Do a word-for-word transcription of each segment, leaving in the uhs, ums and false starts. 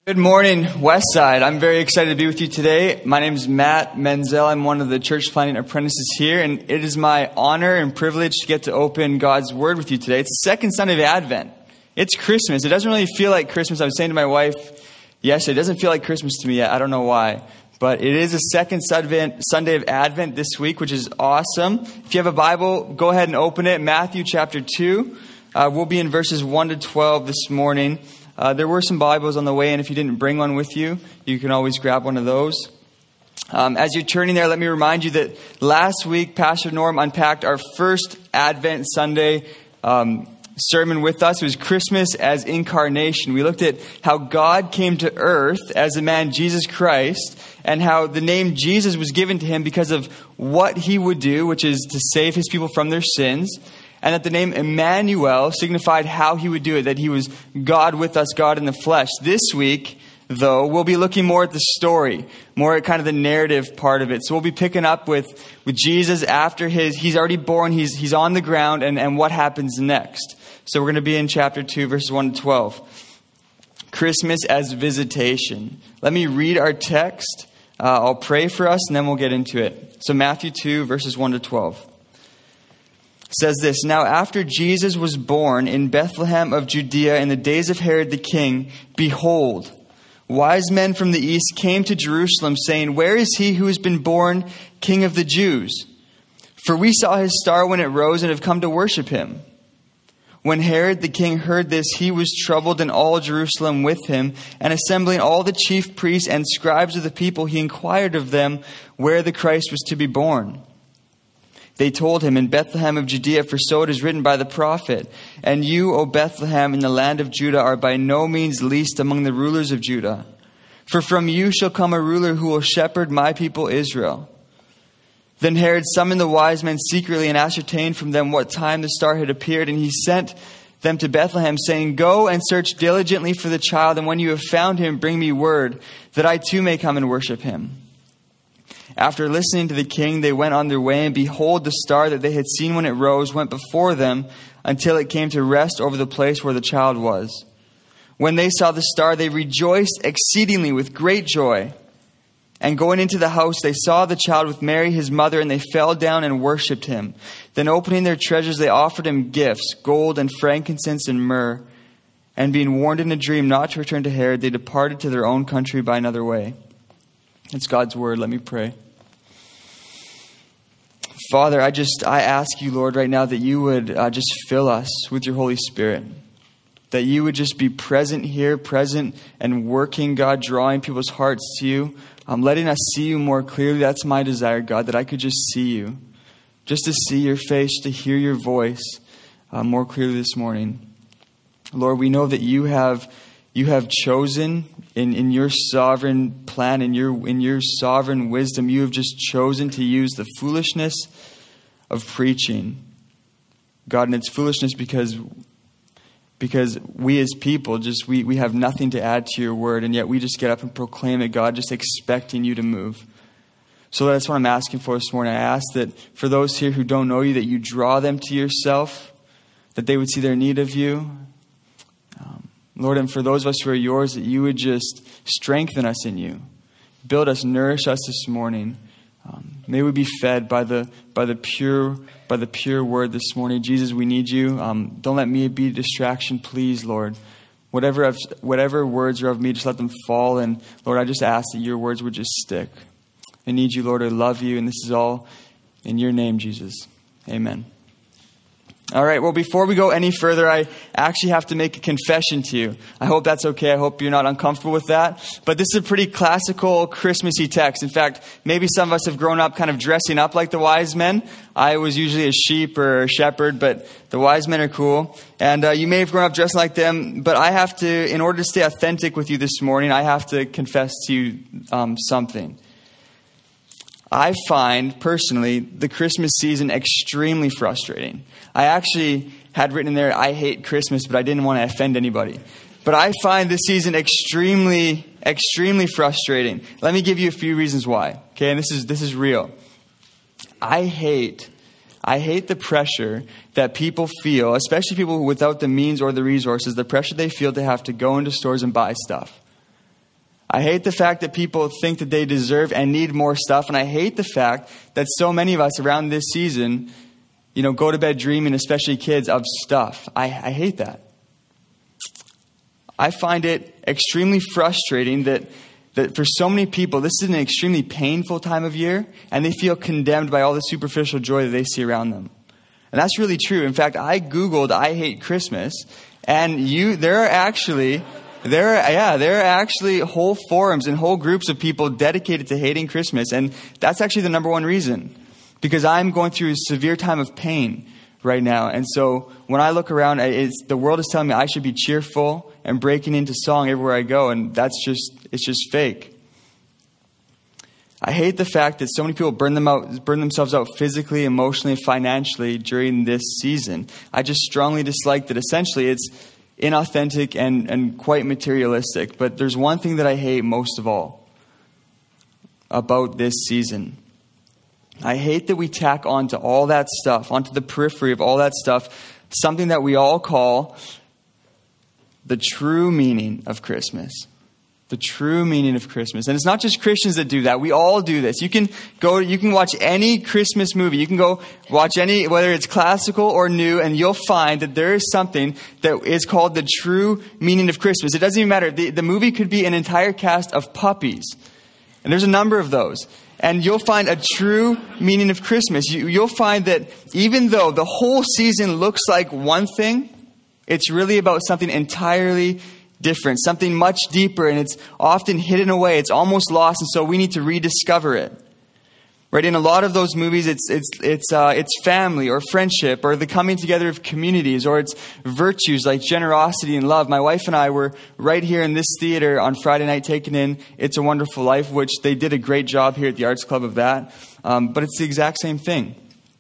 Good morning, Westside. I'm very excited to be with you today. My name is Matt Menzel. I'm one of the church planting apprentices here, and it is my honor and privilege to get to open God's Word with you today. It's the second Sunday of Advent. It's Christmas. It doesn't really feel like Christmas. I was saying to my wife yesterday, it doesn't feel like Christmas to me yet. I don't know why. But it is the second Sunday of Advent this week, which is awesome. If you have a Bible, go ahead and open it. Matthew chapter two. Uh, we'll be in verses one to twelve this morning. Uh, there were some Bibles on the way, and if you didn't bring one with you, you can always grab one of those. Um, as you're turning there, let me remind you that last week, Pastor Norm unpacked our first Advent Sunday um, sermon with us. It was Christmas as Incarnation. We looked at how God came to earth as the man Jesus Christ, and how the name Jesus was given to him because of what he would do, which is to save his people from their sins. And that the name Emmanuel signified how he would do it, that he was God with us, God in the flesh. This week, though, we'll be looking more at the story, more at kind of the narrative part of it. So we'll be picking up with, with Jesus after his, he's already born, he's he's on the ground, and, and what happens next. So we're going to be in chapter two, verses one to twelve. Christmas as visitation. Let me read our text. Uh, I'll pray for us, and then we'll get into it. So Matthew two, verses one to twelve. Says this, "Now after Jesus was born in Bethlehem of Judea in the days of Herod the king, behold, wise men from the east came to Jerusalem, saying, 'Where is he who has been born King of the Jews? For we saw his star when it rose and have come to worship him.' When Herod the king heard this, he was troubled, and all Jerusalem with him. And assembling all the chief priests and scribes of the people, he inquired of them where the Christ was to be born. They told him, 'In Bethlehem of Judea, for so it is written by the prophet, and you, O Bethlehem, in the land of Judah, are by no means least among the rulers of Judah. For from you shall come a ruler who will shepherd my people Israel.' Then Herod summoned the wise men secretly and ascertained from them what time the star had appeared. And he sent them to Bethlehem, saying, 'Go and search diligently for the child, and when you have found him, bring me word, that I too may come and worship him.' After listening to the king, they went on their way, and behold, the star that they had seen when it rose went before them until it came to rest over the place where the child was. When they saw the star, they rejoiced exceedingly with great joy. And going into the house, they saw the child with Mary, his mother, and they fell down and worshipped him. Then opening their treasures, they offered him gifts, gold and frankincense and myrrh. And being warned in a dream not to return to Herod, they departed to their own country by another way." It's God's word. Let me pray. Father, I just, I ask you, Lord, right now that you would uh, just fill us with your Holy Spirit. That you would just be present here, present and working, God, drawing people's hearts to you. Um, letting us see you more clearly. That's my desire, God, that I could just see you. Just to see your face, to hear your voice uh, more clearly this morning. Lord, we know that you have you have chosen in, in your sovereign plan, in your in your sovereign wisdom, you have just chosen to use the foolishness of preaching. God, and it's foolishness because Because we as people, just we, we have nothing to add to your word, and yet we just get up and proclaim it, God, just expecting you to move. So that's what I'm asking for this morning. I ask that for those here who don't know you, that you draw them to yourself, that they would see their need of you. Um, Lord, and for those of us who are yours, that you would just strengthen us in you. Build us, nourish us this morning. Um, may we be fed by the by the pure by the pure word this morning. Jesus, we need you. Um, don't let me be a distraction, please, Lord. Whatever I've, whatever words are of me, just let them fall. And Lord, I just ask that your words would just stick. I need you, Lord. I love you, and this is all in your name, Jesus. Amen. All right, well, before we go any further, I actually have to make a confession to you. I hope that's okay. I hope you're not uncomfortable with that. But this is a pretty classical Christmassy text. In fact, maybe some of us have grown up kind of dressing up like the wise men. I was usually a sheep or a shepherd, but the wise men are cool. And uh, you may have grown up dressing like them, but I have to, in order to stay authentic with you this morning, I have to confess to you um, something. I find, personally, the Christmas season extremely frustrating. I actually had written in there, I hate Christmas, but I didn't want to offend anybody. But I find this season extremely, extremely frustrating. Let me give you a few reasons why. Okay, and this is this is real. I hate, I hate the pressure that people feel, especially people without the means or the resources, the pressure they feel to have to go into stores and buy stuff. I hate the fact that people think that they deserve and need more stuff. And I hate the fact that so many of us around this season, you know, go to bed dreaming, especially kids, of stuff. I, I hate that. I find it extremely frustrating that, that for so many people, this is an extremely painful time of year, and they feel condemned by all the superficial joy that they see around them. And that's really true. In fact, I Googled, I hate Christmas, and you, there are actually... There are, yeah, there are actually whole forums and whole groups of people dedicated to hating Christmas. And that's actually the number one reason. Because I'm going through a severe time of pain right now. And so when I look around, it's, the world is telling me I should be cheerful and breaking into song everywhere I go. And that's just, it's just fake. I hate the fact that so many people burn them out, burn themselves out physically, emotionally, financially during this season. I just strongly dislike that essentially it's inauthentic and, and quite materialistic. But there's one thing that I hate most of all about this season. I hate that we tack onto all that stuff, onto the periphery of all that stuff, something that we all call the true meaning of Christmas. The true meaning of Christmas. And it's not just Christians that do that. We all do this. You can go, you can watch any Christmas movie. You can go watch any, whether it's classical or new, and you'll find that there is something that is called the true meaning of Christmas. It doesn't even matter. The, the movie could be an entire cast of puppies. And there's a number of those. And you'll find a true meaning of Christmas. You, you'll find that even though the whole season looks like one thing, it's really about something entirely different, something much deeper, and it's often hidden away. It's almost lost, and so we need to rediscover it. Right? In a lot of those movies, it's it's it's uh, it's family or friendship or the coming together of communities, or it's virtues like generosity and love. My wife and I were right here in this theater on Friday night taking in It's a Wonderful Life, which they did a great job here at the Arts Club of that. Um, but it's the exact same thing.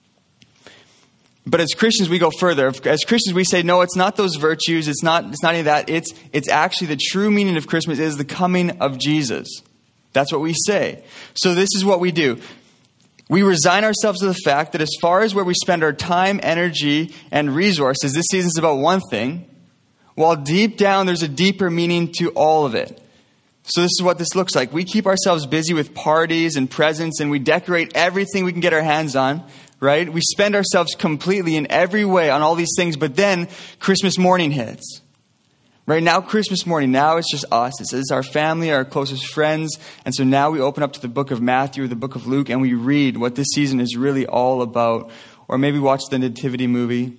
But as Christians, we go further. As Christians, we say, no, it's not those virtues. It's not, it's not any of that. It's, it's actually the true meaning of Christmas is the coming of Jesus. That's what we say. So this is what we do. We resign ourselves to the fact that as far as where we spend our time, energy, and resources, this season's about one thing, while deep down there's a deeper meaning to all of it. So this is what this looks like. We keep ourselves busy with parties and presents, and we decorate everything we can get our hands on. Right? We spend ourselves completely in every way on all these things, but then Christmas morning hits. Right now, Christmas morning, now it's just us. It's, it's our family, our closest friends. And so now we open up to the book of Matthew or the book of Luke, and we read what this season is really all about. Or maybe watch the Nativity movie.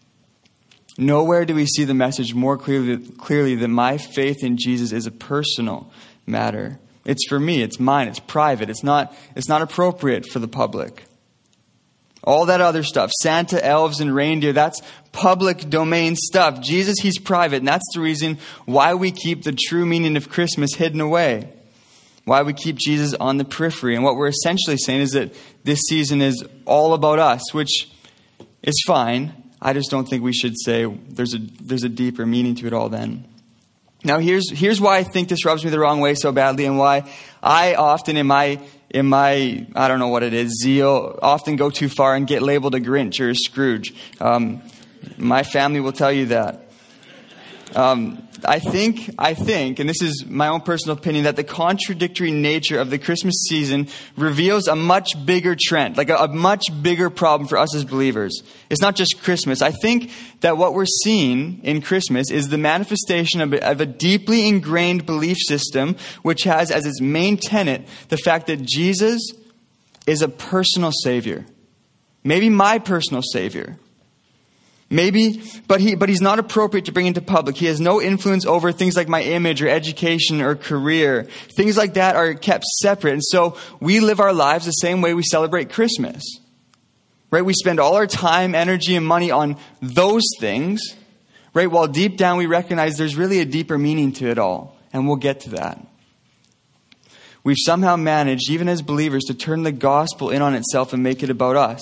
Nowhere do we see the message more clearly, clearly that my faith in Jesus is a personal matter. It's for me. It's mine. It's private. It's not, it's not appropriate for the public. All that other stuff, Santa, elves, and reindeer, that's public domain stuff. Jesus, he's private, and that's the reason why we keep the true meaning of Christmas hidden away. Why we keep Jesus on the periphery. And what we're essentially saying is that this season is all about us, which is fine. I just don't think we should say there's a there's a deeper meaning to it all then. Now, here's here's why I think this rubs me the wrong way so badly, and why I often in my in my, I don't know what it is, zeal, often go too far and get labeled a Grinch or a Scrooge. Um, my family will tell you that. Um, I think, I think, and this is my own personal opinion, that the contradictory nature of the Christmas season reveals a much bigger trend, like a, a much bigger problem for us as believers. It's not just Christmas. I think that what we're seeing in Christmas is the manifestation of a, of a deeply ingrained belief system, which has as its main tenet the fact that Jesus is a personal Savior. Maybe my personal Savior. Maybe, but he, but he's not appropriate to bring into public. He has no influence over things like my image or education or career. Things like that are kept separate. And so we live our lives the same way we celebrate Christmas. Right? We spend all our time, energy, and money on those things. Right? While deep down we recognize there's really a deeper meaning to it all. And we'll get to that. We've somehow managed, even as believers, to turn the gospel in on itself and make it about us.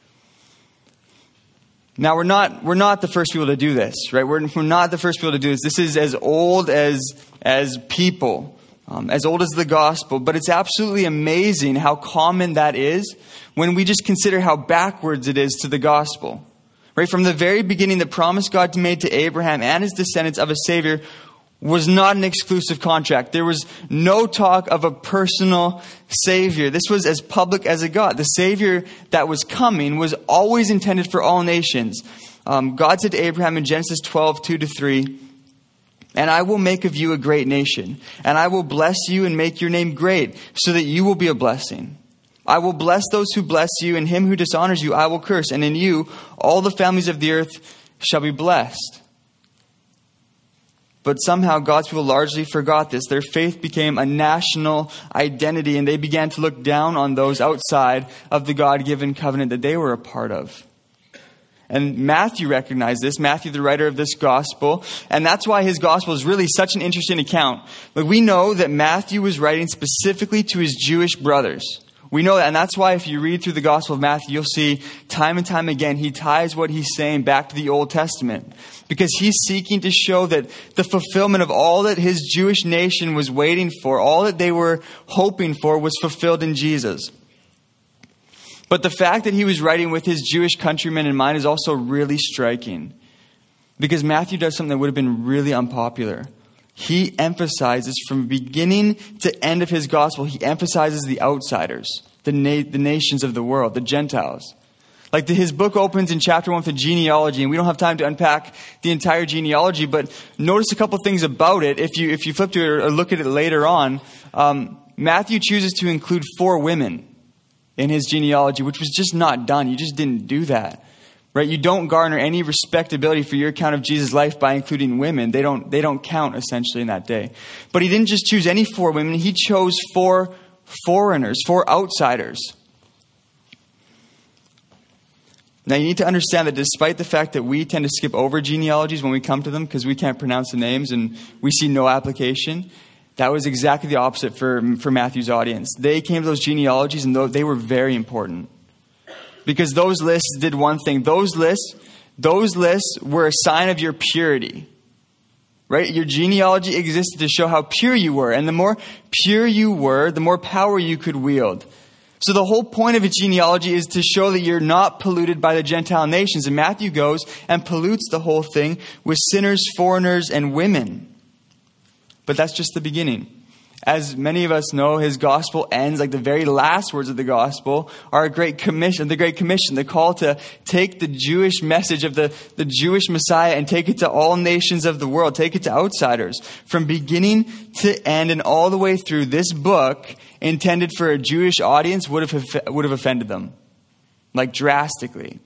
Now, we're not we're not the first people to do this, right? We're, we're not the first people to do this. This is as old as as people, um, as old as the gospel. But it's absolutely amazing how common that is when we just consider how backwards it is to the gospel. Right? From the very beginning, the promise God made to Abraham and his descendants of a Savior was not an exclusive contract. There was no talk of a personal Savior. This was as public as it got. The Savior that was coming was always intended for all nations. Um, God said to Abraham in Genesis twelve, two to three, "And I will make of you a great nation, and I will bless you and make your name great, so that you will be a blessing. I will bless those who bless you, and him who dishonors you I will curse. And in you all the families of the earth shall be blessed." But somehow God's people largely forgot this. Their faith became a national identity, and they began to look down on those outside of the God-given covenant that they were a part of. And Matthew recognized this, Matthew, the writer of this gospel, and that's why his gospel is really such an interesting account. Like, we know that Matthew was writing specifically to his Jewish brothers. We know that, and that's why if you read through the Gospel of Matthew, you'll see time and time again, he ties what he's saying back to the Old Testament. Because he's seeking to show that the fulfillment of all that his Jewish nation was waiting for, all that they were hoping for, was fulfilled in Jesus. But the fact that he was writing with his Jewish countrymen in mind is also really striking. Because Matthew does something that would have been really unpopular. He emphasizes from beginning to end of his gospel, he emphasizes the outsiders, the na- the nations of the world, the Gentiles. Like the, his book opens in chapter one with a genealogy, and we don't have time to unpack the entire genealogy, but notice a couple things about it. If you if you flip to it or look at it later on, um, Matthew chooses to include four women in his genealogy, which was just not done. You just didn't do that. Right? You don't garner any respectability for your account of Jesus' life by including women. They don't, they don't count essentially in that day. But he didn't just choose any four women. He chose four foreigners, four outsiders. Now you need to understand that despite the fact that we tend to skip over genealogies when we come to them because we can't pronounce the names and we see no application, that was exactly the opposite for, for Matthew's audience. They came to those genealogies and they were very important. Because those lists did one thing. Those lists, those lists were a sign of your purity. Right? Your genealogy existed to show how pure you were. And the more pure you were, the more power you could wield. So the whole point of a genealogy is to show that you're not polluted by the Gentile nations. And Matthew goes and pollutes the whole thing with sinners, foreigners, and women. But that's just the beginning. As many of us know, his gospel ends, like the very last words of the gospel are a great commission, the Great Commission, the call to take the Jewish message of the, the Jewish Messiah and take it to all nations of the world, take it to outsiders. From beginning to end and all the way through, this book, intended for a Jewish audience, would have, would have offended them. Like drastically.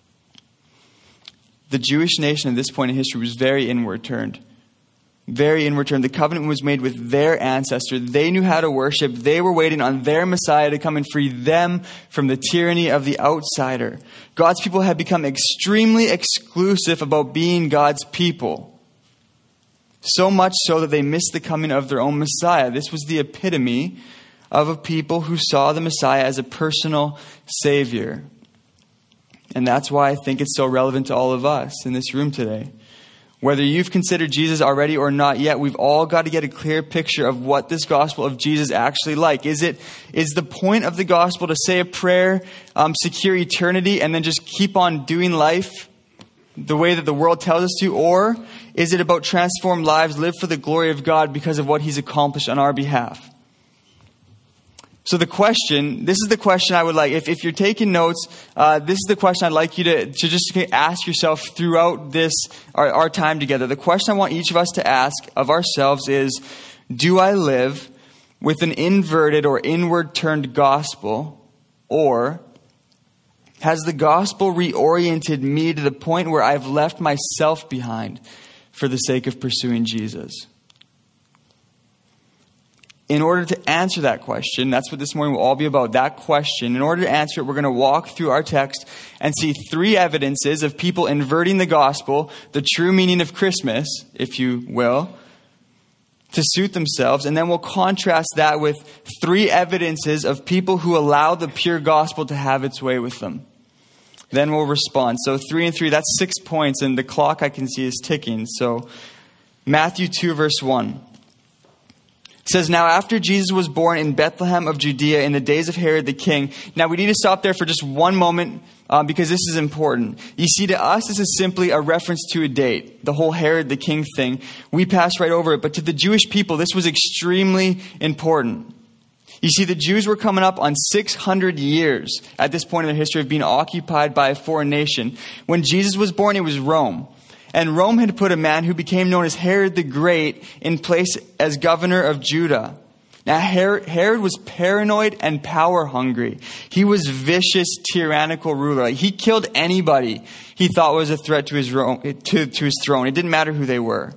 The Jewish nation at this point in history was very inward turned. Very inward turned. The covenant was made with their ancestor. They knew how to worship. They were waiting on their Messiah to come and free them from the tyranny of the outsider. God's people had become extremely exclusive about being God's people. So much so that they missed the coming of their own Messiah. This was the epitome of a people who saw the Messiah as a personal Savior. And that's why I think it's so relevant to all of us in this room today. Whether you've considered Jesus already or not yet, we've all got to get a clear picture of what this gospel of Jesus actually like. Is it is the point of the gospel to say a prayer, um, secure eternity, and then just keep on doing life the way that the world tells us to? Or is it about transformed lives, live for the glory of God because of what he's accomplished on our behalf? So the question, this is the question I would like, if, if you're taking notes, uh, this is the question I'd like you to, to just ask yourself throughout this, our, our time together. The question I want each of us to ask of ourselves is, do I live with an inverted or inward turned gospel, or has the gospel reoriented me to the point where I've left myself behind for the sake of pursuing Jesus? In order to answer that question, that's what this morning will all be about, that question. In order to answer it, we're going to walk through our text and see three evidences of people inverting the gospel, the true meaning of Christmas, if you will, to suit themselves. And then we'll contrast that with three evidences of people who allow the pure gospel to have its way with them. Then we'll respond. So three and three, that's six points, and the clock I can see is ticking. So Matthew two, verse one. It says, now after Jesus was born in Bethlehem of Judea in the days of Herod the king. Now we need to stop there for just one moment uh, because this is important. You see, to us, this is simply a reference to a date. The whole Herod the king thing. We pass right over it. But to the Jewish people, this was extremely important. You see, the Jews were coming up on six hundred years at this point in their history of being occupied by a foreign nation. When Jesus was born, it was Rome. And Rome had put a man who became known as Herod the Great in place as governor of Judah. Now, Herod was paranoid and power hungry. He was vicious, tyrannical ruler. He killed anybody he thought was a threat to his, Rome, to, to his throne. It didn't matter who they were.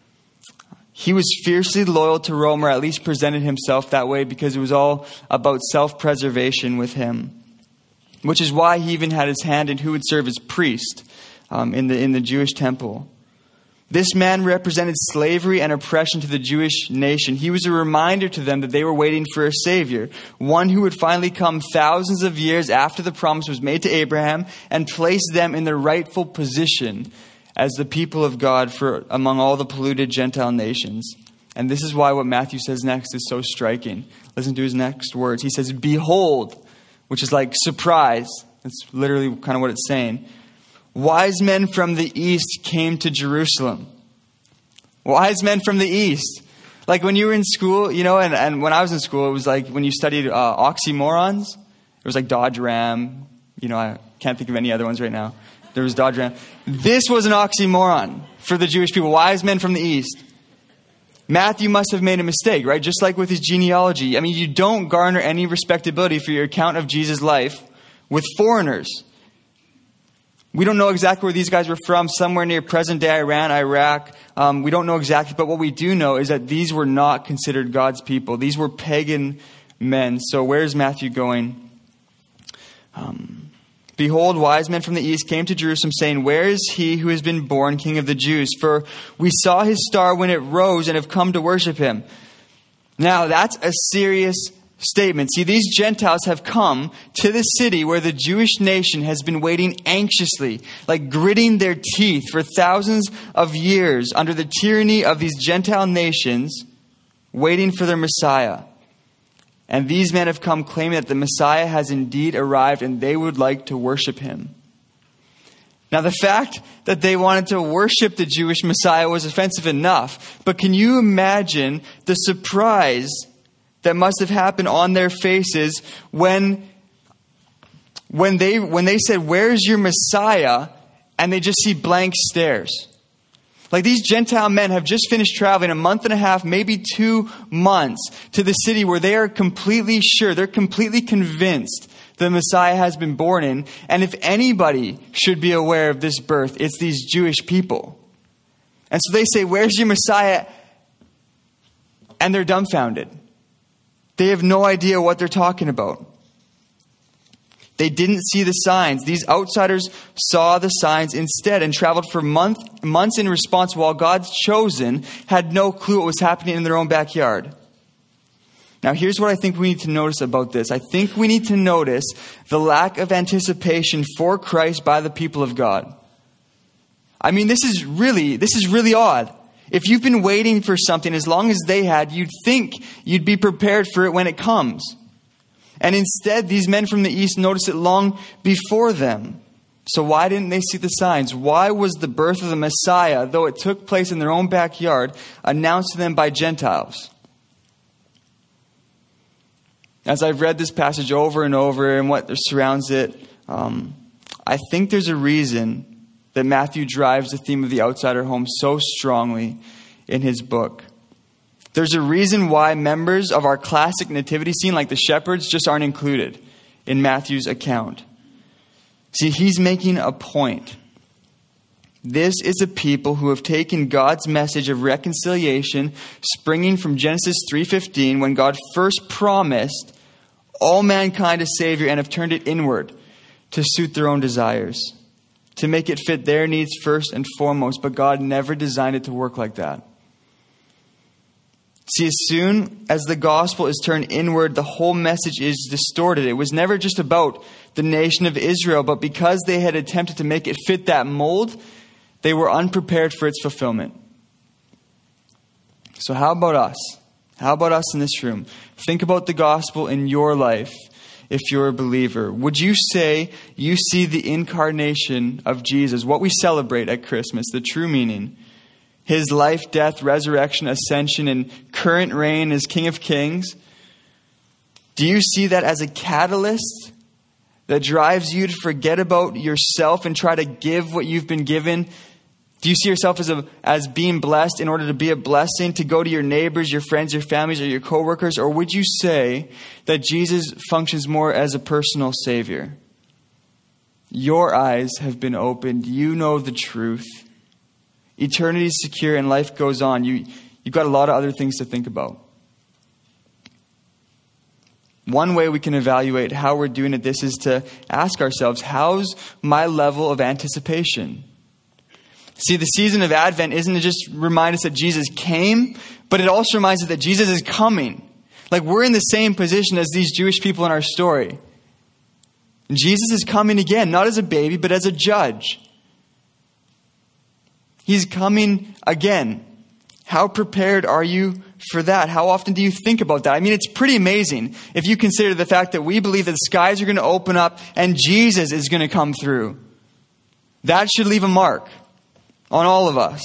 He was fiercely loyal to Rome, or at least presented himself that way, because it was all about self-preservation with him. Which is why he even had his hand in who would serve as priest. Um, in the in the Jewish temple. This man represented slavery and oppression to the Jewish nation. He was a reminder to them that they were waiting for a Savior, one who would finally come thousands of years after the promise was made to Abraham and place them in their rightful position as the people of God for among all the polluted Gentile nations. And this is why what Matthew says next is so striking. Listen to his next words. He says, behold, which is like surprise. That's literally kind of what it's saying. Wise men from the east came to Jerusalem. Wise men from the east. Like when you were in school, you know, and, and when I was in school, it was like when you studied uh, oxymorons. It was like Dodge Ram. You know, I can't think of any other ones right now. There was Dodge Ram. This was an oxymoron for the Jewish people. Wise men from the east. Matthew must have made a mistake, right? Just like with his genealogy. I mean, you don't garner any respectability for your account of Jesus' life with foreigners. We don't know exactly where these guys were from, somewhere near present-day Iran, Iraq. Um, we don't know exactly, but what we do know is that these were not considered God's people. These were pagan men. So where's Matthew going? Um, Behold, wise men from the east came to Jerusalem, saying, where is he who has been born King of the Jews? For we saw his star when it rose and have come to worship him. Now, that's a serious statement. See, these Gentiles have come to the city where the Jewish nation has been waiting anxiously, like gritting their teeth for thousands of years under the tyranny of these Gentile nations, waiting for their Messiah. And these men have come claiming that the Messiah has indeed arrived and they would like to worship him. Now, the fact that they wanted to worship the Jewish Messiah was offensive enough. But can you imagine the surprise that must have happened on their faces when, when they when they said, where's your Messiah? And they just see blank stares. Like these Gentile men have just finished traveling a month and a half, maybe two months to the city where they are completely sure, they're completely convinced the Messiah has been born in. And if anybody should be aware of this birth, it's these Jewish people. And so they say, where's your Messiah? And they're dumbfounded. They have no idea what they're talking about. They didn't see the signs. These outsiders saw the signs instead and traveled for month, months in response while God's chosen had no clue what was happening in their own backyard. Now, here's what I think we need to notice about this. I think we need to notice the lack of anticipation for Christ by the people of God. I mean, this is really, this is really odd. If you've been waiting for something as long as they had, you'd think you'd be prepared for it when it comes. And instead, these men from the east noticed it long before them. So why didn't they see the signs? Why was the birth of the Messiah, though it took place in their own backyard, announced to them by Gentiles? As I've read this passage over and over and what surrounds it, um, I think there's a reason that Matthew drives the theme of the outsider home so strongly in his book. There's a reason why members of our classic nativity scene, like the shepherds, just aren't included in Matthew's account. See, he's making a point. This is a people who have taken God's message of reconciliation, springing from Genesis three fifteen, when God first promised all mankind a Savior, and have turned it inward to suit their own desires, to make it fit their needs first and foremost. But God never designed it to work like that. See, as soon as the gospel is turned inward, the whole message is distorted. It was never just about the nation of Israel, but because they had attempted to make it fit that mold, they were unprepared for its fulfillment. So how about us? How about us in this room? Think about the gospel in your life if you're a believer. Would you say you see the incarnation of Jesus, what we celebrate at Christmas, the true meaning? His life, death, resurrection, ascension, and current reign as King of Kings. Do you see that as a catalyst that drives you to forget about yourself and try to give what you've been given? Do you see yourself as a as being blessed in order to be a blessing, to go to your neighbors, your friends, your families, or your coworkers? Or would you say that Jesus functions more as a personal Savior? Your eyes have been opened. You know the truth. Eternity is secure and life goes on. You, you've got a lot of other things to think about. One way we can evaluate how we're doing at this is to ask ourselves, how's my level of anticipation? See, the season of Advent isn't to just remind us that Jesus came, but it also reminds us that Jesus is coming. Like, we're in the same position as these Jewish people in our story. And Jesus is coming again, not as a baby, but as a judge. He's coming again. How prepared are you for that? How often do you think about that? I mean, it's pretty amazing if you consider the fact that we believe that the skies are going to open up and Jesus is going to come through. That should leave a mark on all of us.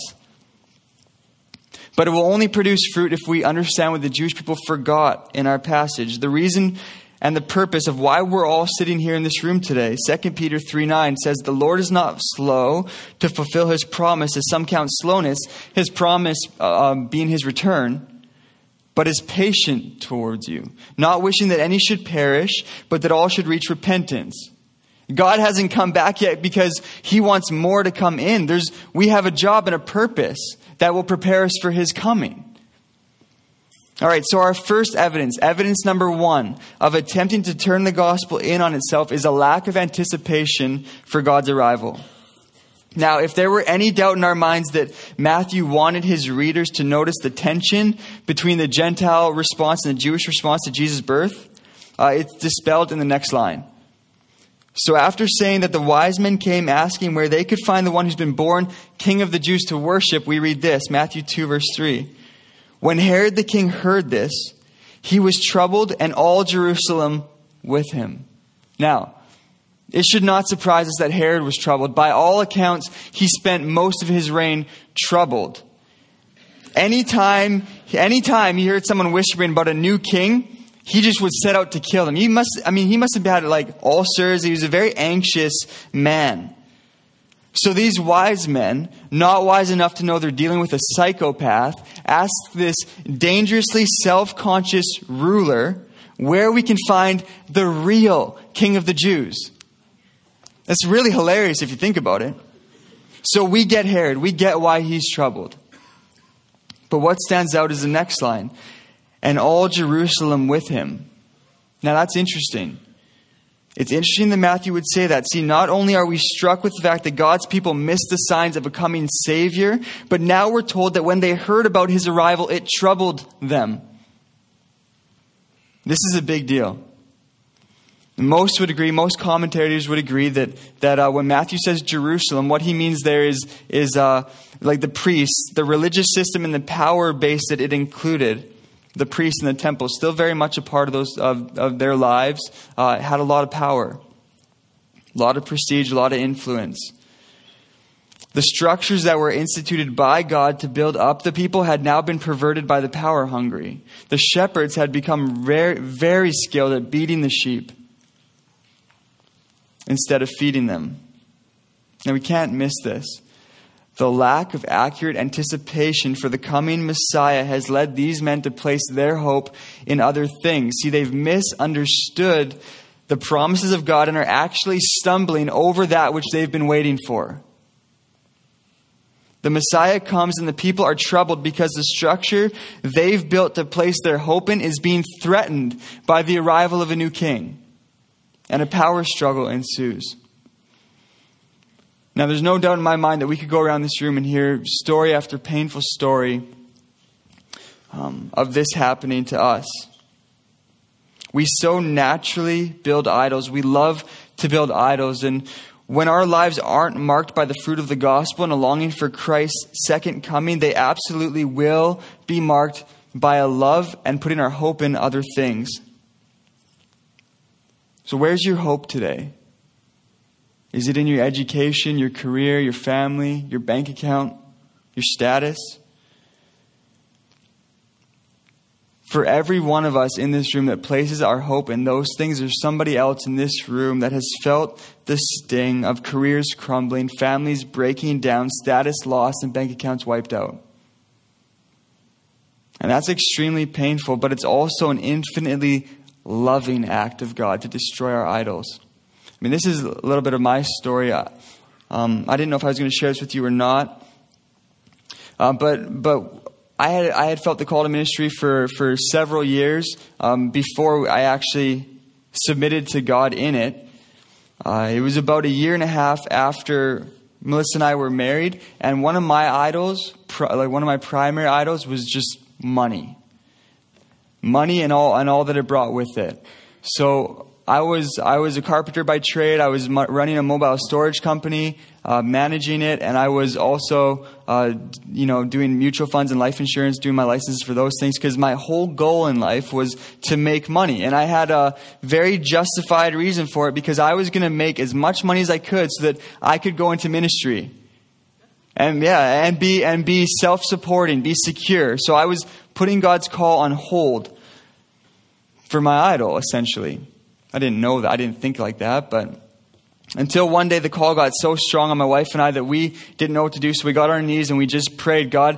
But it will only produce fruit if we understand what the Jewish people forgot in our passage. The reason and the purpose of why we're all sitting here in this room today. Second Peter three nine says, "The Lord is not slow to fulfill his promise, as some count slowness, his promise uh, being his return, but is patient towards you, not wishing that any should perish, but that all should reach repentance." God hasn't come back yet because he wants more to come in. There's, we have a job and a purpose that will prepare us for his coming. All right, so our first evidence, evidence number one of attempting to turn the gospel in on itself is a lack of anticipation for God's arrival. Now, if there were any doubt in our minds that Matthew wanted his readers to notice the tension between the Gentile response and the Jewish response to Jesus' birth, uh, it's dispelled in the next line. So after saying that the wise men came asking where they could find the one who's been born King of the Jews to worship, we read this, Matthew two, verse three. "When Herod the king heard this, he was troubled, and all Jerusalem with him." Now, it should not surprise us that Herod was troubled. By all accounts, he spent most of his reign troubled. Anytime, anytime he heard someone whispering about a new king, he just would set out to kill them. He must, I mean, he must have had like ulcers. He was a very anxious man. So these wise men, not wise enough to know they're dealing with a psychopath, ask this dangerously self-conscious ruler where we can find the real King of the Jews. That's really hilarious if you think about it. So we get Herod. We get why he's troubled. But what stands out is the next line. "And all Jerusalem with him." Now that's interesting. It's interesting that Matthew would say that. See, not only are we struck with the fact that God's people missed the signs of a coming Savior, but now we're told that when they heard about his arrival, it troubled them. This is a big deal. Most would agree, most commentators would agree that that uh, when Matthew says Jerusalem, what he means there is, is uh, like the priests, the religious system and the power base that it included. The priests in the temple, still very much a part of those of, of their lives, uh, had a lot of power, a lot of prestige, a lot of influence. The structures that were instituted by God to build up the people had now been perverted by the power hungry. The shepherds had become very, very skilled at beating the sheep instead of feeding them. Now we can't miss this. The lack of accurate anticipation for the coming Messiah has led these men to place their hope in other things. See, they've misunderstood the promises of God and are actually stumbling over that which they've been waiting for. The Messiah comes and the people are troubled because the structure they've built to place their hope in is being threatened by the arrival of a new king. And a power struggle ensues. Now, there's no doubt in my mind that we could go around this room and hear story after painful story um, of this happening to us. We so naturally build idols. We love to build idols. And when our lives aren't marked by the fruit of the gospel and a longing for Christ's second coming, they absolutely will be marked by a love and putting our hope in other things. So where's your hope today? Is it in your education, your career, your family, your bank account, your status? For every one of us in this room that places our hope in those things, there's somebody else in this room that has felt the sting of careers crumbling, families breaking down, status lost, and bank accounts wiped out. And that's extremely painful, but it's also an infinitely loving act of God to destroy our idols. I mean, this is a little bit of my story. Um, I didn't know if I was going to share this with you or not. Uh, but but I had I had felt the call to ministry for, for several years um, before I actually submitted to God in it. Uh, it was about a year and a half after Melissa and I were married, and one of my idols, like one of my primary idols, was just money, money, and all and all that it brought with it. So I was I was a carpenter by trade. I was mo- running a mobile storage company, uh, managing it, and I was also, uh, you know, doing mutual funds and life insurance, doing my licenses for those things, because my whole goal in life was to make money, and I had a very justified reason for it, because I was going to make as much money as I could so that I could go into ministry, and yeah, and be and be self-supporting, be secure. So I was putting God's call on hold for my idol, essentially. I didn't know that. I didn't think like that. But until one day the call got so strong on my wife and I that we didn't know what to do. So we got on our knees and we just prayed, God,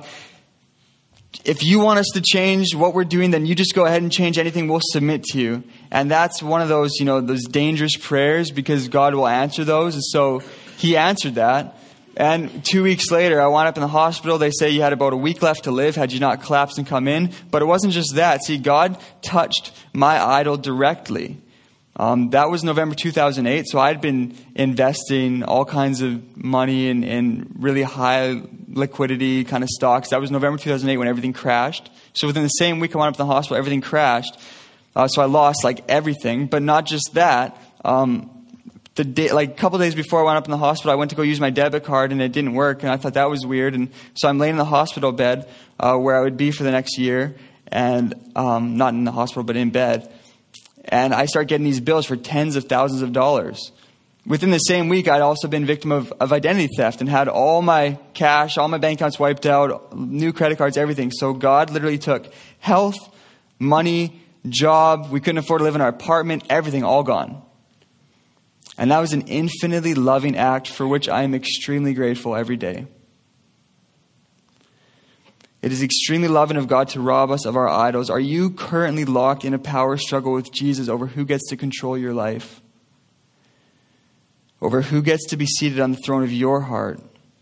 if you want us to change what we're doing, then you just go ahead and change anything. We'll submit to you. And that's one of those, you know, those dangerous prayers, because God will answer those. And so he answered that. And two weeks later, I wound up in the hospital. They say you had about a week left to live had you not collapsed and come in. But it wasn't just that. See, God touched my idol directly. Um, that was November two thousand eight. So I'd been investing all kinds of money in, in really high liquidity kind of stocks. That was November two thousand eight when everything crashed. So within the same week I wound up in the hospital, everything crashed. Uh, so I lost like everything. But not just that. Um, The day, like a couple of days before I wound up in the hospital, I went to go use my debit card and it didn't work. And I thought that was weird. And so I'm laying in the hospital bed uh, where I would be for the next year. And um, not in the hospital, but in bed. And I start getting these bills for tens of thousands of dollars. Within the same week, I'd also been victim of, of identity theft and had all my cash, all my bank accounts wiped out, new credit cards, everything. So God literally took health, money, job. We couldn't afford to live in our apartment, everything all gone. And that was an infinitely loving act for which I am extremely grateful every day. It is extremely loving of God to rob us of our idols. Are you currently locked in a power struggle with Jesus over who gets to control your life? Over who gets to be seated on the throne of your heart?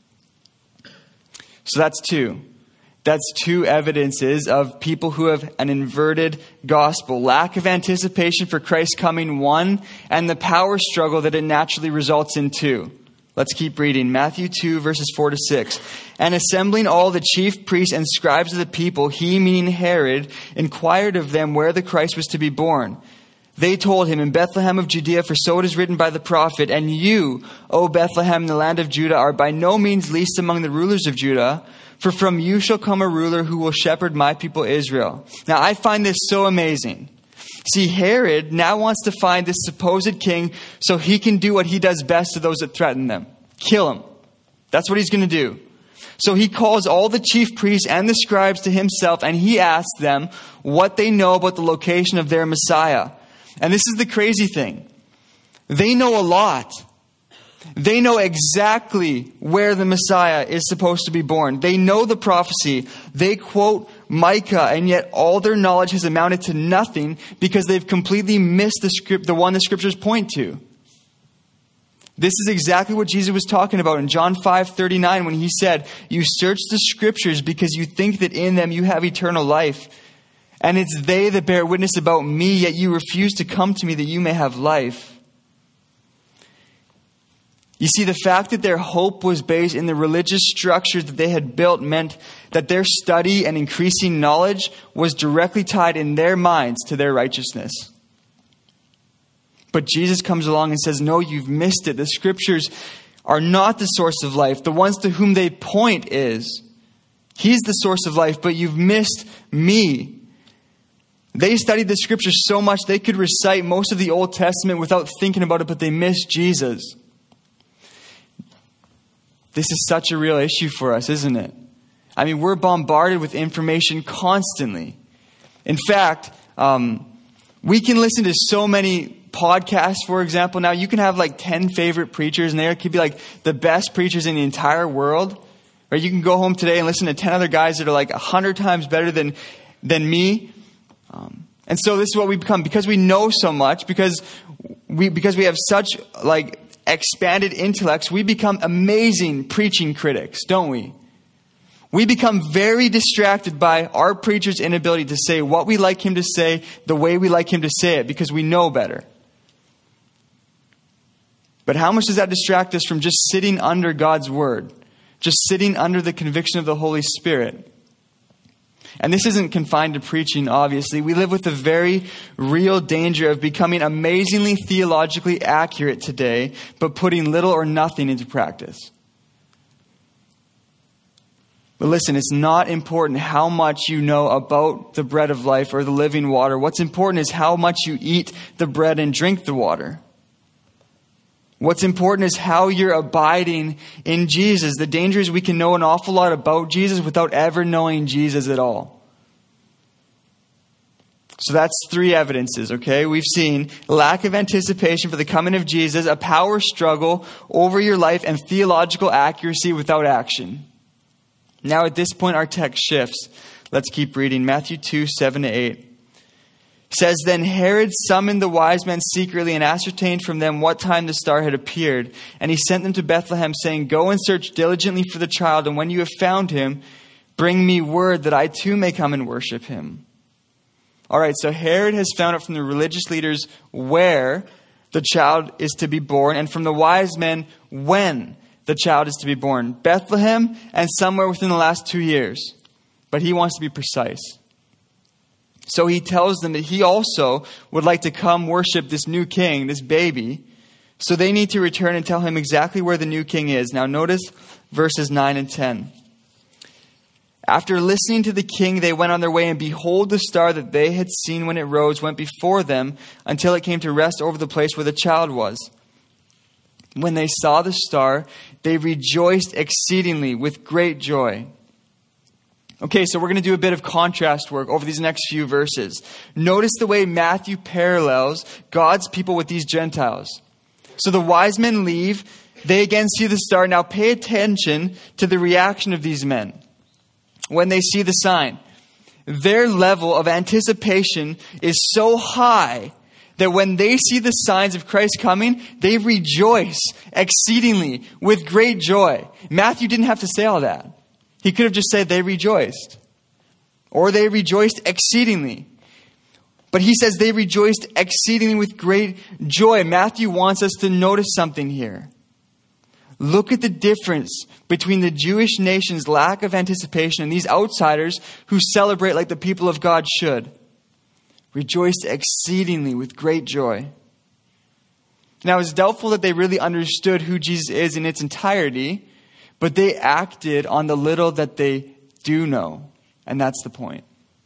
So that's two. That's two evidences of people who have an inverted gospel. Lack of anticipation for Christ's coming, one, and the power struggle that it naturally results in, two. Let's keep reading. Matthew two, verses four to six. And assembling all the chief priests and scribes of the people, he, meaning Herod, inquired of them where the Christ was to be born. They told him, in Bethlehem of Judea, for so it is written by the prophet, and you, O Bethlehem, in the land of Judah, are by no means least among the rulers of Judah, for from you shall come a ruler who will shepherd my people Israel. Now, I find this so amazing. See, Herod now wants to find this supposed king so he can do what he does best to those that threaten them. Kill him. That's what he's going to do. So he calls all the chief priests and the scribes to himself, and he asks them what they know about the location of their Messiah. And this is the crazy thing. They know a lot. They know exactly where the Messiah is supposed to be born. They know the prophecy. They quote Micah, and yet all their knowledge has amounted to nothing because they've completely missed the script, the one the scriptures point to. This is exactly what Jesus was talking about in John five thirty-nine when he said, you search the scriptures because you think that in them you have eternal life. And it's they that bear witness about me, yet you refuse to come to me that you may have life. You see, the fact that their hope was based in the religious structures that they had built meant that their study and increasing knowledge was directly tied in their minds to their righteousness. But Jesus comes along and says, no, you've missed it. The scriptures are not the source of life. The ones to whom they point is He's the source of life, but you've missed me. They studied the scriptures so much they could recite most of the Old Testament without thinking about it, but they missed Jesus. This is such a real issue for us, isn't it? I mean, we're bombarded with information constantly. In fact, um, we can listen to so many podcasts, for example. Now, you can have like ten favorite preachers, and they could be like the best preachers in the entire world. Or you can go home today and listen to ten other guys that are like a hundred times better than, than me. Um, and so this is what we become. Because we know so much, because we, because we have such like expanded intellects, we become amazing preaching critics, don't we? We become very distracted by our preacher's inability to say what we like him to say, the way we like him to say it, because we know better. But how much does that distract us from just sitting under God's word? Just sitting under the conviction of the Holy Spirit? And this isn't confined to preaching, obviously. We live with the very real danger of becoming amazingly theologically accurate today, but putting little or nothing into practice. But listen, it's not important how much you know about the bread of life or the living water. What's important is how much you eat the bread and drink the water. What's important is how you're abiding in Jesus. The danger is we can know an awful lot about Jesus without ever knowing Jesus at all. So that's three evidences, okay? We've seen lack of anticipation for the coming of Jesus, a power struggle over your life, and theological accuracy without action. Now at this point, our text shifts. Let's keep reading. Matthew two, seven to eight. It says, Then Herod summoned the wise men secretly and ascertained from them what time the star had appeared. And he sent them to Bethlehem, saying, Go and search diligently for the child, and when you have found him, bring me word that I too may come and worship him. All right, so Herod has found out from the religious leaders where the child is to be born, and from the wise men when the child is to be born. Bethlehem and somewhere within the last two years. But he wants to be precise. So he tells them that he also would like to come worship this new king, this baby. So they need to return and tell him exactly where the new king is. Now notice verses nine and ten. After listening to the king, they went on their way, and behold, the star that they had seen when it rose went before them until it came to rest over the place where the child was. When they saw the star, they rejoiced exceedingly with great joy. Okay, so we're going to do a bit of contrast work over these next few verses. Notice the way Matthew parallels God's people with these Gentiles. So the wise men leave. They again see the star. Now pay attention to the reaction of these men when they see the sign. Their level of anticipation is so high that when they see the signs of Christ coming, they rejoice exceedingly with great joy. Matthew didn't have to say all that. He could have just said they rejoiced. Or they rejoiced exceedingly. But he says they rejoiced exceedingly with great joy. Matthew wants us to notice something here. Look at the difference between the Jewish nation's lack of anticipation and these outsiders who celebrate like the people of God should. Rejoiced exceedingly with great joy. Now, it's doubtful that they really understood who Jesus is in its entirety, but they acted on the little that they do know. And that's the point.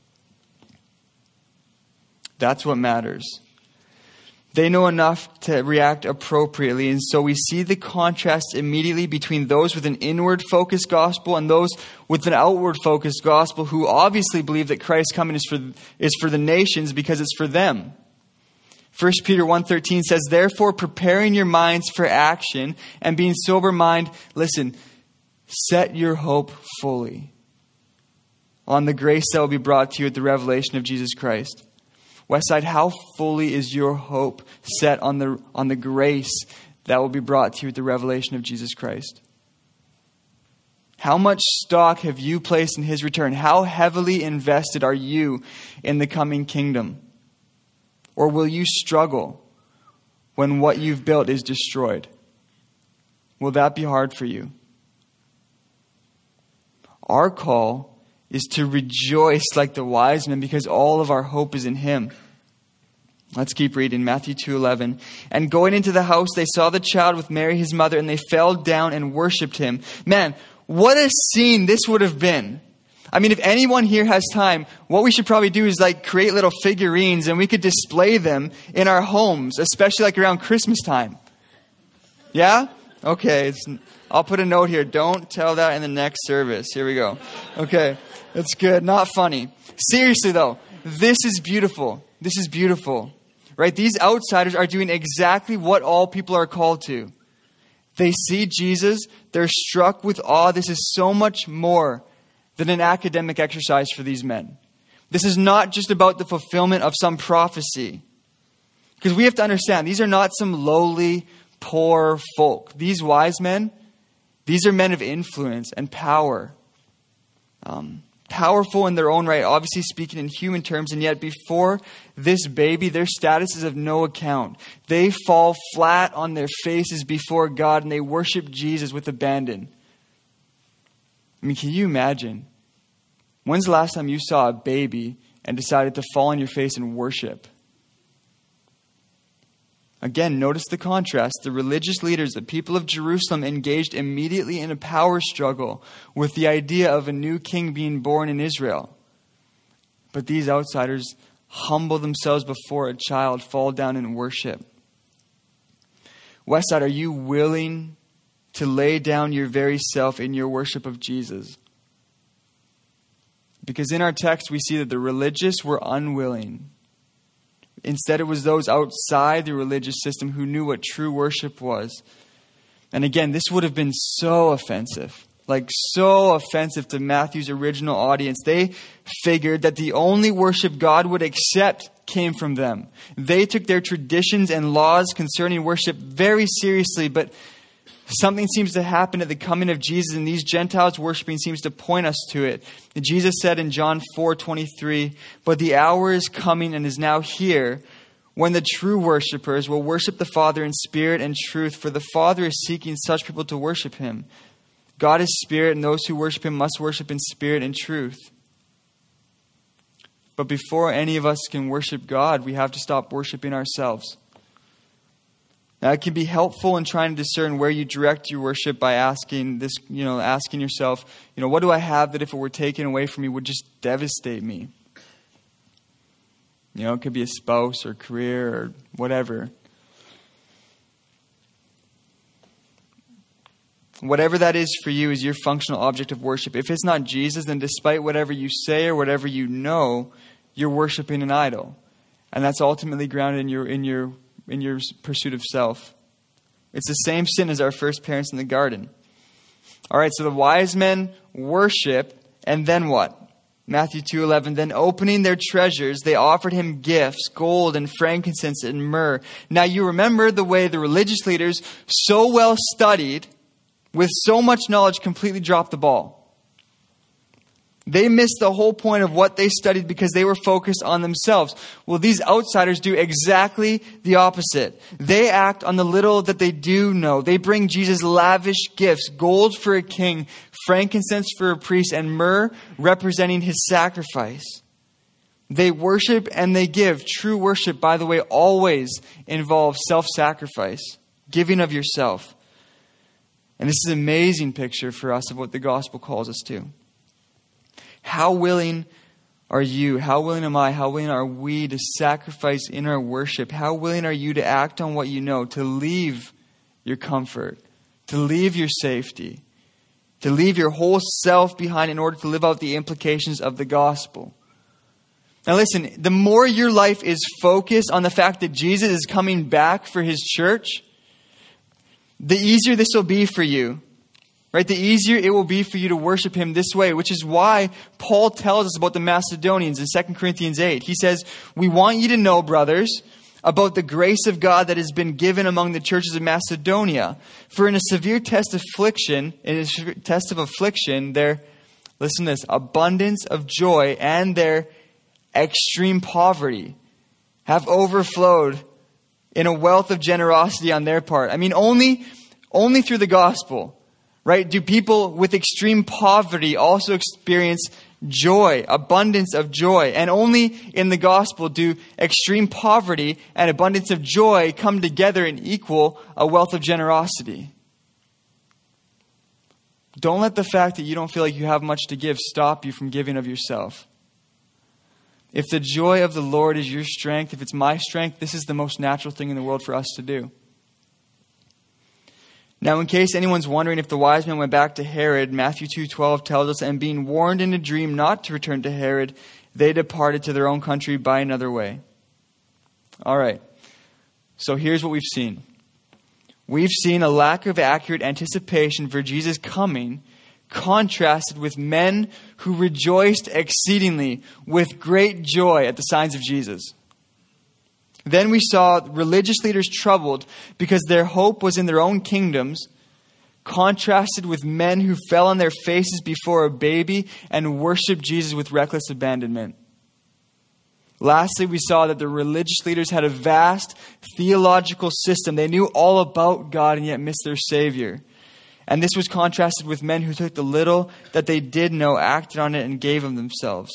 That's what matters. They know enough to react appropriately. And so we see the contrast immediately between those with an inward-focused gospel and those with an outward-focused gospel who obviously believe that Christ's coming is for, is for the nations because it's for them. First Peter one thirteen says, Therefore, preparing your minds for action and being sober-minded, listen, set your hope fully on the grace that will be brought to you at the revelation of Jesus Christ. Westside, how fully is your hope set on the on the grace that will be brought to you at the revelation of Jesus Christ? How much stock have you placed in his return? How heavily invested are you in the coming kingdom? Or will you struggle when what you've built is destroyed? Will that be hard for you? Our call is to rejoice like the wise men because all of our hope is in him. Let's keep reading. Matthew two eleven. And going into the house, they saw the child with Mary, his mother, and they fell down and worshipped him. Man, what a scene this would have been I mean, if anyone here has time, what we should probably do is like create little figurines and we could display them in our homes, especially like around Christmas time. Yeah? Okay. It's, I'll put a note here. Don't tell that in the next service. Here we go. Okay. That's good. Not funny. Seriously though, this is beautiful. This is beautiful, right? These outsiders are doing exactly what all people are called to. They see Jesus. They're struck with awe. This is so much more than an academic exercise for these men. This is not just about the fulfillment of some prophecy. Because we have to understand, these are not some lowly, poor folk. These wise men, these are men of influence and power. Um, powerful in their own right, obviously speaking in human terms, and yet before this baby, their status is of no account. They fall flat on their faces before God and they worship Jesus with abandon. I mean, can you imagine? When's the last time you saw a baby and decided to fall on your face and worship? Again, notice the contrast. The religious leaders, the people of Jerusalem, engaged immediately in a power struggle with the idea of a new king being born in Israel. But these outsiders humble themselves before a child, fall down and worship. Westside, are you willing to lay down your very self in your worship of Jesus? Because in our text, we see that the religious were unwilling. Instead, it was those outside the religious system who knew what true worship was. And again, this would have been so offensive. Like so offensive to Matthew's original audience. They figured that the only worship God would accept came from them. They took their traditions and laws concerning worship very seriously, but something seems to happen at the coming of Jesus, and these Gentiles worshiping seems to point us to it. Jesus said in John four twenty-three, "But the hour is coming and is now here when the true worshipers will worship the Father in spirit and truth, for the Father is seeking such people to worship him. God is spirit, and those who worship him must worship in spirit and truth." But before any of us can worship God, we have to stop worshiping ourselves. Now, it can be helpful in trying to discern where you direct your worship by asking this, you know, asking yourself, you know, what do I have that if it were taken away from me would just devastate me? You know, it could be a spouse or career or whatever. Whatever that is for you is your functional object of worship. If it's not Jesus, then despite whatever you say or whatever you know, you're worshiping an idol. And that's ultimately grounded in your in your in your pursuit of self. It's the same sin as our first parents in the garden. All right, so the wise men worship, and then what? Matthew two eleven, "Then opening their treasures, they offered him gifts, gold and frankincense and myrrh." Now you remember the way the religious leaders, so well studied, with so much knowledge, completely dropped the ball. They missed the whole point of what they studied because they were focused on themselves. Well, these outsiders do exactly the opposite. They act on the little that they do know. They bring Jesus lavish gifts, gold for a king, frankincense for a priest, and myrrh representing his sacrifice. They worship and they give. True worship, by the way, always involves self-sacrifice, giving of yourself. And this is an amazing picture for us of what the gospel calls us to. How willing are you? How willing am I? How willing are we to sacrifice in our worship? How willing are you to act on what you know, to leave your comfort, to leave your safety, to leave your whole self behind in order to live out the implications of the gospel? Now listen, the more your life is focused on the fact that Jesus is coming back for his church, the easier this will be for you. Right? The easier it will be for you to worship him this way, which is why Paul tells us about the Macedonians in Second Corinthians eight. He says, "We want you to know, brothers, about the grace of God that has been given among the churches of Macedonia. For in a severe test of affliction, in a test of affliction, their," listen to this, "abundance of joy and their extreme poverty have overflowed in a wealth of generosity on their part." I mean, only, only through the gospel, right, do people with extreme poverty also experience joy, abundance of joy. And only in the gospel do extreme poverty and abundance of joy come together and equal a wealth of generosity. Don't let the fact that you don't feel like you have much to give stop you from giving of yourself. If the joy of the Lord is your strength, if it's my strength, this is the most natural thing in the world for us to do. Now, in case anyone's wondering if the wise men went back to Herod, Matthew two twelve tells us, and being warned in a dream not to return to Herod, they departed to their own country by another way. All right. So here's what we've seen. We've seen a lack of accurate anticipation for Jesus' coming, contrasted with men who rejoiced exceedingly with great joy at the signs of Jesus. Then we saw religious leaders troubled because their hope was in their own kingdoms, contrasted with men who fell on their faces before a baby and worshiped Jesus with reckless abandonment. Lastly, we saw that the religious leaders had a vast theological system. They knew all about God and yet missed their Savior. And this was contrasted with men who took the little that they did know, acted on it, and gave of themselves.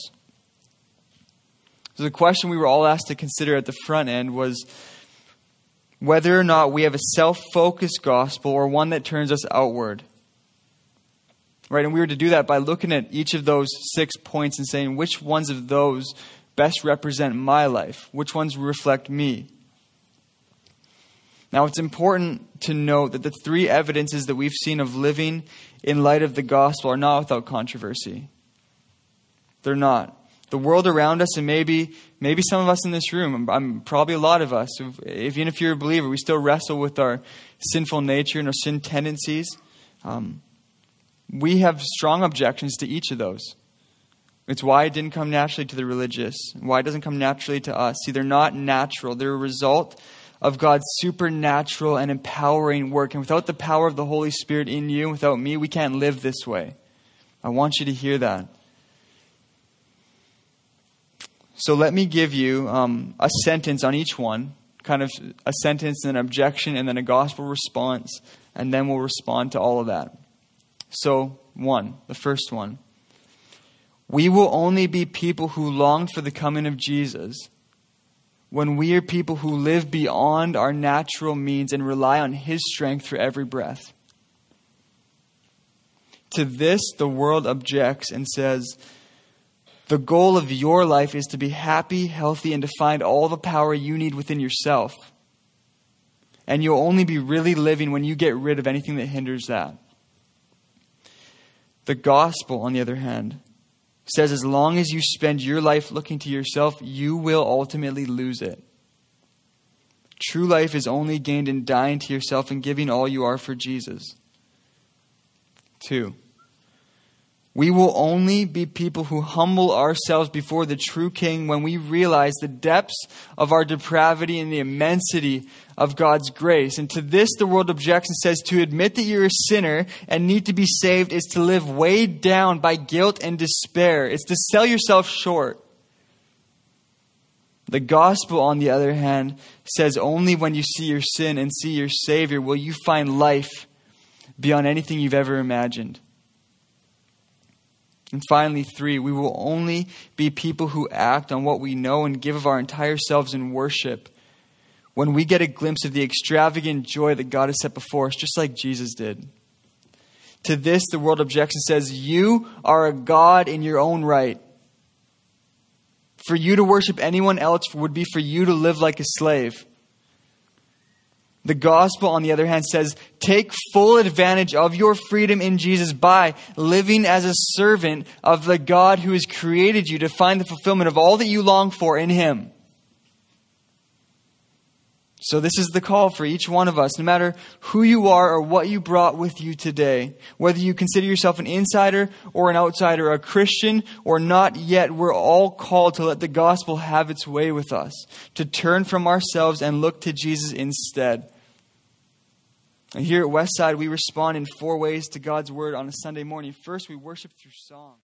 So the question we were all asked to consider at the front end was whether or not we have a self-focused gospel or one that turns us outward. Right? And we were to do that by looking at each of those six points and saying which ones of those best represent my life, which ones reflect me. Now, it's important to note that the three evidences that we've seen of living in light of the gospel are not without controversy. They're not. The world around us, and maybe maybe some of us in this room, I'm, I'm probably a lot of us, if, even if you're a believer, we still wrestle with our sinful nature and our sin tendencies. Um, we have strong objections to each of those. It's why it didn't come naturally to the religious, why it doesn't come naturally to us. See, they're not natural. They're a result of God's supernatural and empowering work. And without the power of the Holy Spirit in you, without me, we can't live this way. I want you to hear that. So let me give you um, a sentence on each one, kind of a sentence, an objection, and then a gospel response, and then we'll respond to all of that. So, one, the first one. We will only be people who long for the coming of Jesus when we are people who live beyond our natural means and rely on His strength for every breath. To this, the world objects and says, the goal of your life is to be happy, healthy, and to find all the power you need within yourself. And you'll only be really living when you get rid of anything that hinders that. The gospel, on the other hand, says as long as you spend your life looking to yourself, you will ultimately lose it. True life is only gained in dying to yourself and giving all you are for Jesus. Two, we will only be people who humble ourselves before the true King when we realize the depths of our depravity and the immensity of God's grace. And to this, the world objects and says to admit that you're a sinner and need to be saved is to live weighed down by guilt and despair. It's to sell yourself short. The gospel, on the other hand, says only when you see your sin and see your Savior will you find life beyond anything you've ever imagined. And finally, three, we will only be people who act on what we know and give of our entire selves in worship when we get a glimpse of the extravagant joy that God has set before us, just like Jesus did. To this, the world objects and says, you are a God in your own right. For you to worship anyone else would be for you to live like a slave. The gospel, on the other hand, says, take full advantage of your freedom in Jesus by living as a servant of the God who has created you to find the fulfillment of all that you long for in Him. So this is the call for each one of us, no matter who you are or what you brought with you today. Whether you consider yourself an insider or an outsider, a Christian or not yet, we're all called to let the gospel have its way with us, to turn from ourselves and look to Jesus instead. And here at Westside, we respond in four ways to God's Word on a Sunday morning. First, we worship through song.